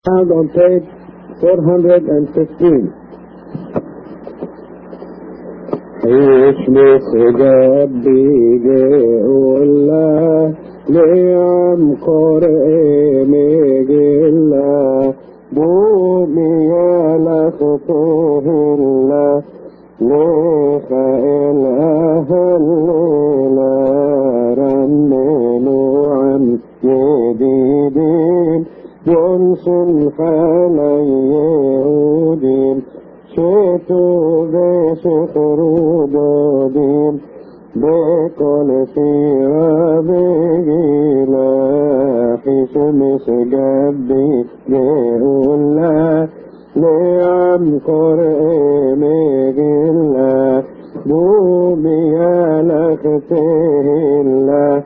Found on page 415. يشمس جبي جئولا ليام قرئي مجلا بومي لخطوه الله لخائل أهل لا رمنوا عن يديدين ينسل حالي يهودين شتو بسخرو دودين بكل سيرة بجيلا حسمس جبي جئولا لعم قرئ مجلا بومي لختهلا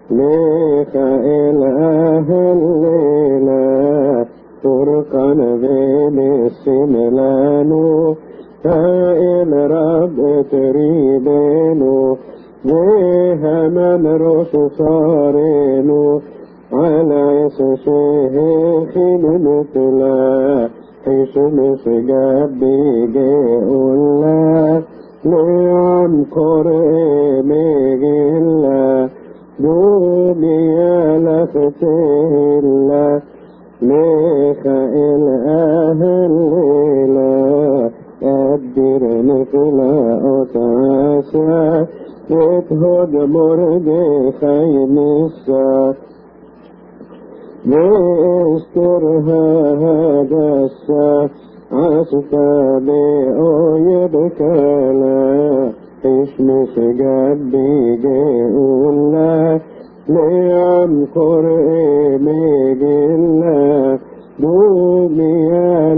لخائل أهل ليلا فرقان بين السملانو فإن رب تريبينو بها من رش صارينو على شيخ مثلا حيث مسجبي جئولا لعم قرئ مجلا دومي لفتهلا ميخائيل أهل ليلا أدير نفلا أتعاسى يتهد مرضي خيمسا يسترها هذا السا عسفا بأو يبكالا إشمس جبي جئولا لعم قرئ مجلا دومي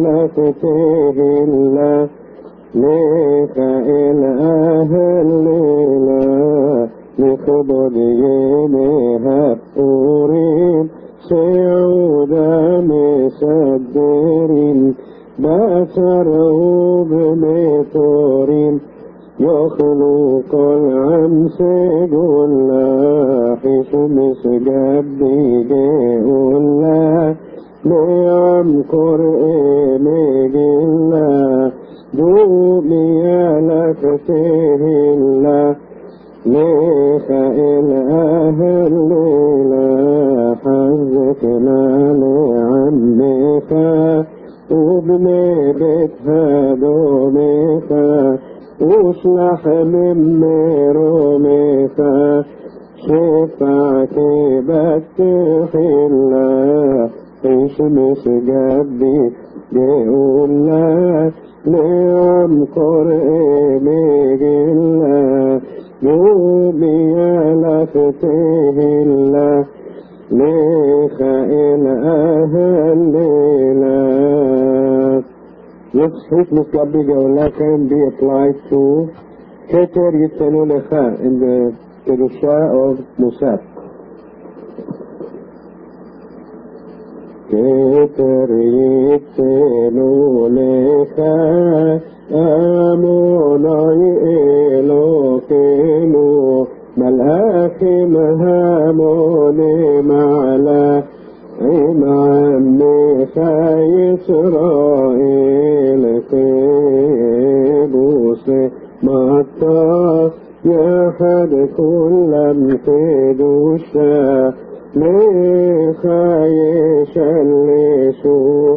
لفتهلا لخائل أهل ليلا لخبض يميها الطورين سعودا مسدرين بسره بمطورين يخلق العمس قولا حسمس جبي جئولا لعم قرئ مجلا دومي لفتهلا لخائل أهل ليلا حزتنا لعمك وابن بيتها دومك وصلح من مرومك شفعتي بتحلا إشمس جبي جئولا لعم قرئ مجلا يومي لفتهلا لخائل أهل ليلا. This Christmas Gabbi Geola can be applied to Keter Yitzenu Lecha in the Kedusha of Musaf. Keter Yitzenu Lecha Amonai Elokeinu Malachim Hamonim Ala عمامك إسرائيل قدوس مطاف يحد كل قدوسا لخايش الليسو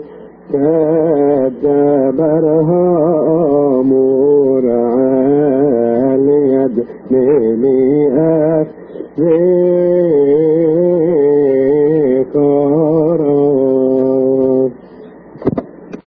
كدبرها أمور عاليد لليئات